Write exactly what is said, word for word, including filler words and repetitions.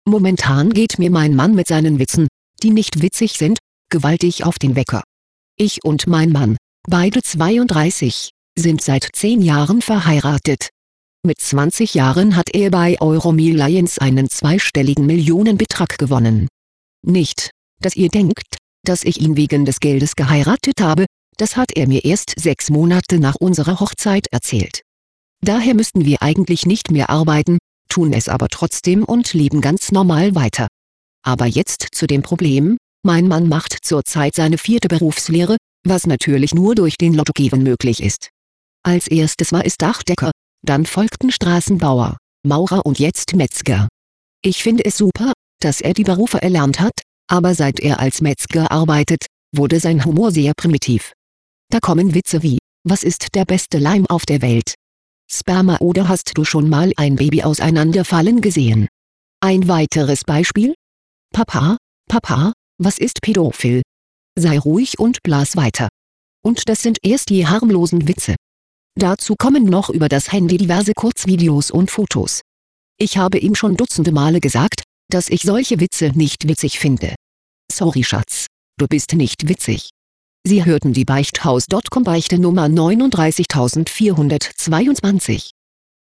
Momentan geht mir mein Mann mit seinen Witzen, die nicht witzig sind, gewaltig auf den Wecker. Ich und mein Mann, beide zweiunddreißig, sind seit zehn Jahren verheiratet. Mit zwanzig Jahren hat er bei Euromillions einen zweistelligen Millionenbetrag gewonnen. Nicht, dass ihr denkt, dass ich ihn wegen des Geldes geheiratet habe, das hat er mir erst sechs Monate nach unserer Hochzeit erzählt. Daher müssten wir eigentlich nicht mehr arbeiten, tun es aber trotzdem und leben ganz normal weiter. Aber jetzt zu dem Problem: Mein Mann macht zurzeit seine vierte Berufslehre, was natürlich nur durch den Lottogewinn möglich ist. Als erstes war es Dachdecker, dann folgten Straßenbauer, Maurer und jetzt Metzger. Ich finde es super, dass er die Berufe erlernt hat, aber seit er als Metzger arbeitet, wurde sein Humor sehr primitiv. Da kommen Witze wie: Was ist der beste Leim auf der Welt? Sperma oder hast du schon mal ein Baby auseinanderfallen gesehen? Ein weiteres Beispiel: Papa, Papa, was ist pädophil? Sei ruhig und blas weiter. Und das sind erst die harmlosen Witze. Dazu kommen noch über das Handy diverse Kurzvideos und Fotos. Ich habe ihm schon dutzende Male gesagt, dass ich solche Witze nicht witzig finde. Sorry Schatz, du bist nicht witzig. Sie hörten die Beichthaus Punkt com Beichte Nummer neununddreißigtausendvierhundertzweiundzwanzig.